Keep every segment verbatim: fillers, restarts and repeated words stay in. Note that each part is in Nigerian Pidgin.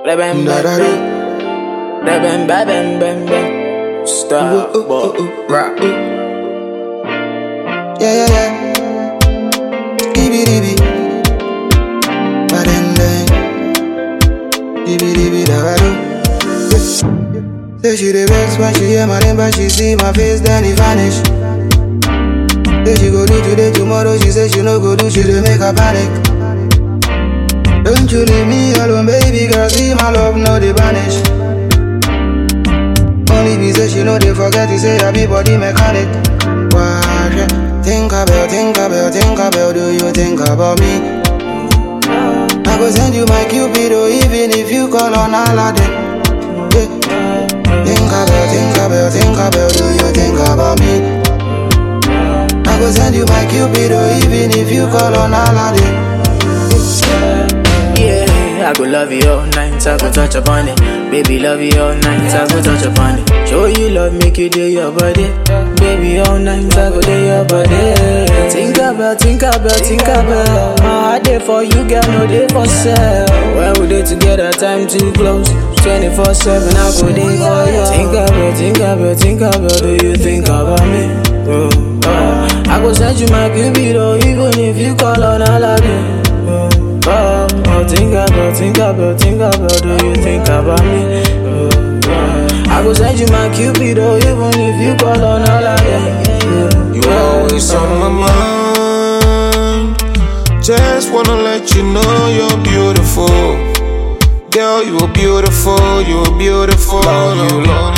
Bam, bam, bam, bam, bam, bam, bam. Stop, boy, rock. Yeah, yeah, yeah. Dibby dibby. Badenden. Dibby dibby da do. Say she the vex when she hear my name, but she see my face, then it vanish. Say she go do today, tomorrow, she say she no go do, she dey make her panic. Don't you leave me alone, baby girl, see my love, no dey vanish. Only be say she know they forget to say that be body mechanic. Why, yeah. Think about, think about, think about, do you think about me? I go send you my Cupido, even if you call on Aladdin. Yeah. Think about, think about, think about, do you think about me? I go send you my Cupido, even if you call on Aladdin. Yeah, I go love you all night, I go touch upon it. Baby, love you all night, I go touch upon it. Show you love, make you do your body. Baby, all night, I go do your body. Think about, think about, think about. My heart there for you, girl, no day for sale. When we dey together, time too close. twenty-four seven, I go there for you. Think about, think about, think about. Do you think about me? Oh, oh. I go send you my Cupido, even if you call on Aladdin. Oh, oh, oh, think about, think about, think about. Do you think about me? Oh, oh. I go send you my Cupido, even if you call on Aladdin. Yeah, you always on my mind. Just wanna let you know you're beautiful. Girl, you're beautiful, you're beautiful. Love you long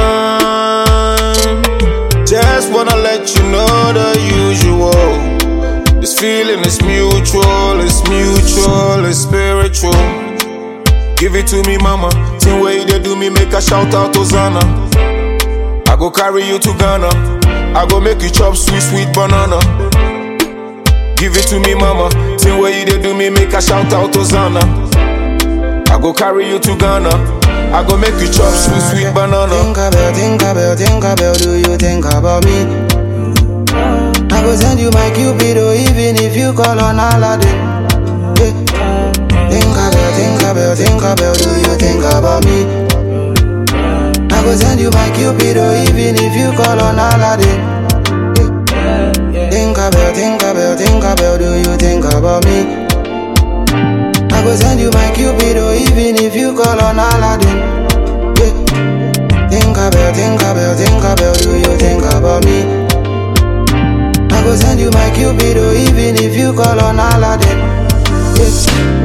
time. Just wanna let you know the usual. This feeling is mutual, it's mutual, it's spiritual. Give it to me, mama. Same way they do me, make a shout out to Zana. I go carry you to Ghana. I go make you chop sweet, sweet banana. Give it to me, mama. Same way they do me, make a shout out to Zana. I go carry you to Ghana. I go make you chop sweet, sweet banana. Think about, think about, think about, do you think about me? I go send you my Cupido, even if you call on Aladdin. Yeah. Think about, think about, think about, do you think about me? I go send you my Cupido, even if you call on Aladdin. Yeah. Think about, think about, think about, do you think about me? I go send you my Cupido, even if you call on Aladdin. Yeah. Think about, think about, think about, do you think about me? I go send you my Cupido, even if you call on Aladdin. Yeah.